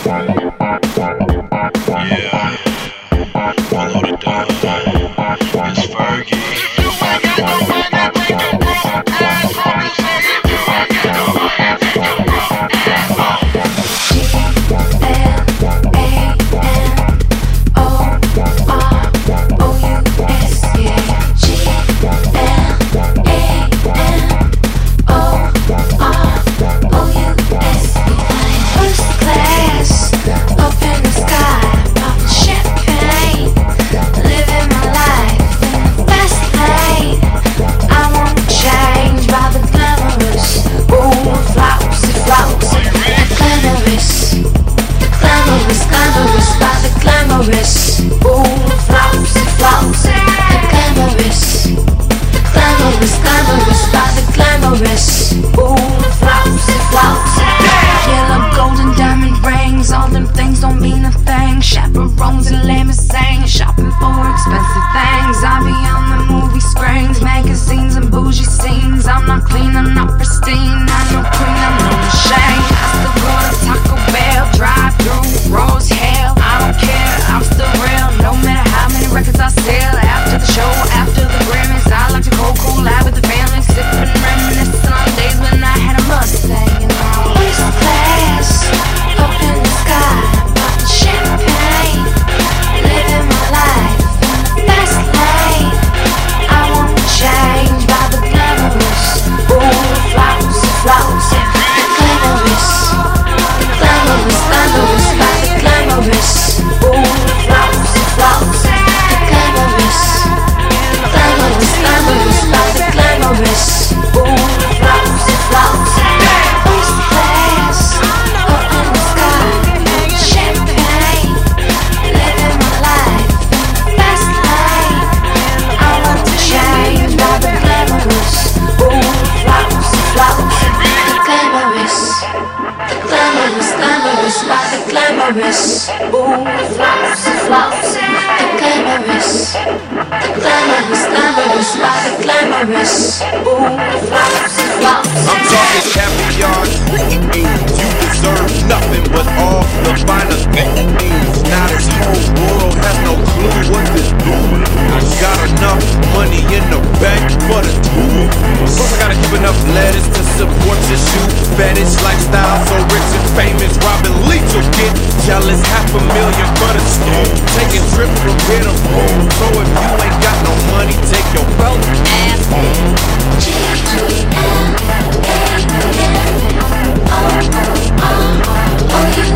Yeah, follow the dog. It's Fergie. Chaperones and limousines, shopping for expensive things. I be on the movie screens, making scenes and bougie scenes. I'm not clean, I'm not pristine, I'm no queen, I'm no machine. I still go to Taco Bell, drive through Rose Hill. I don't care, I'm still real, no matter how many records I sell. After the show, after the Grammys, I like to go cool out with the family, sipping, reminiscing on days when I had a Mustang. And I was first class, up in the sky, popping champagne. Living my life in the fast lane. I won't change by the glamorous. Ooh, flowers, flowers, the glamorous. The glamorous, glamorous, by the glamorous. Ooh, flowers, flowers, the glamorous. Glamorous, glamorous, by the glamorous. Ooh, flowers, flowers. First class, up in the sky, champagne. Living my life in the fast lane. I want to change by the glamorous. Ooh, flowers, flowers, the glamorous. The glamorous, glamorous, by the glamorous. Ooh, flowers, flowers, the glamorous. The glamorous, glamorous, by the glamorous. Ooh, flowers, flowers. I'm talking caviar, you deserve nothing but all the finest things. Now this whole world has no clue what this doing. Got enough money in the bank for the tour. Plus I gotta keep enough lettuce to support your shoe fetish lifestyle. So rich and famous, Robin Leach will get jealous. $500,000 for the school, taking trips from here to home. So if you ain't got no money, take your broke ass home. Oh,